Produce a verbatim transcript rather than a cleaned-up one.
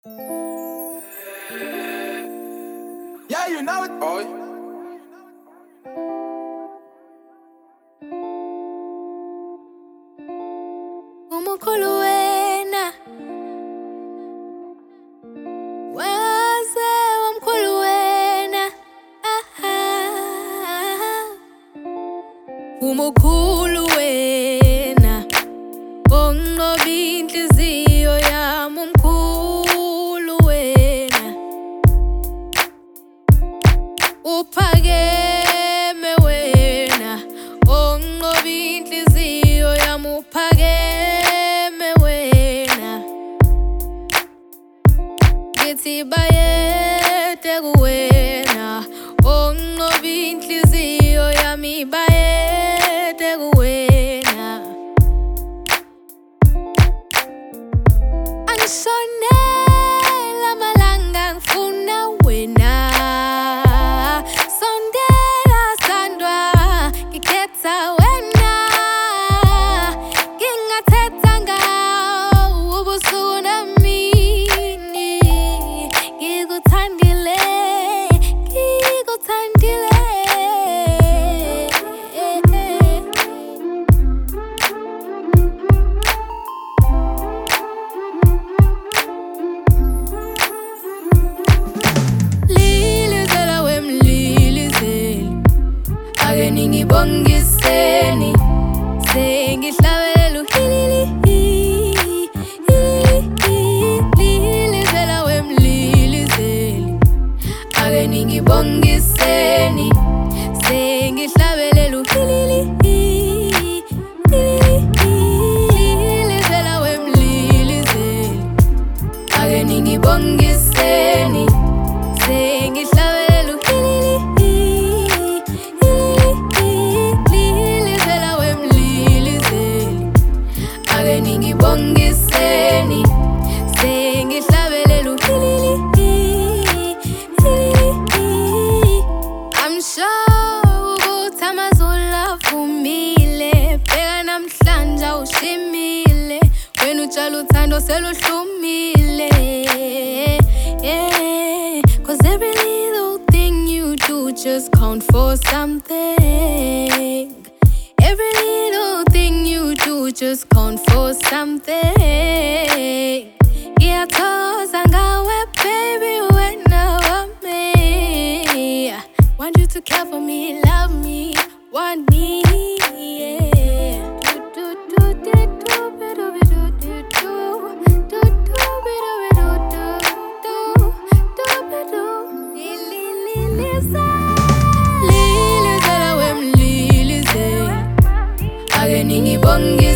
Yeah, you know it, boy. Umukhulu wena waze wamkhulu wena umukhulu wena onqoba inhliziyo yami umkhulu wena uphakeme wena onqoba inhliziyo yami uphakeme wena ngithi bayede kuwena onqoba inhliziyo yami bayede kuwena angishonela amalanga ngifuna wena sondela sandwa ngikhetha wena ngingathetha ngawo ubusuku nemini ngikuthandile ngikuthandile Lilizela wemlilizeli ake ningibongiseni sengihlabelela uhilili Lilizela wemlilizeli ake ningibongiseni sengihlabelela uhilili Lilizela wemlilizeli ake ningibongiseni sengihlabelela uhilili Lilizela wemlilizeli ake ningibongiseni sengihlabelela uhilili I'm sure ukuthi amazulu avumile bheka namhlanje awushimile wena utshala uthando seluhlumile yeah. Cause every little thing you do just count for something. Every little thing you do just count for something. Ngiyathokoza ngawe baby wena wami. Want you to care for me, love me, want me, yeah. Do, do, do, do, do, do, do, do, do, do, Lilizela wemlilizeli ake ningibongiseni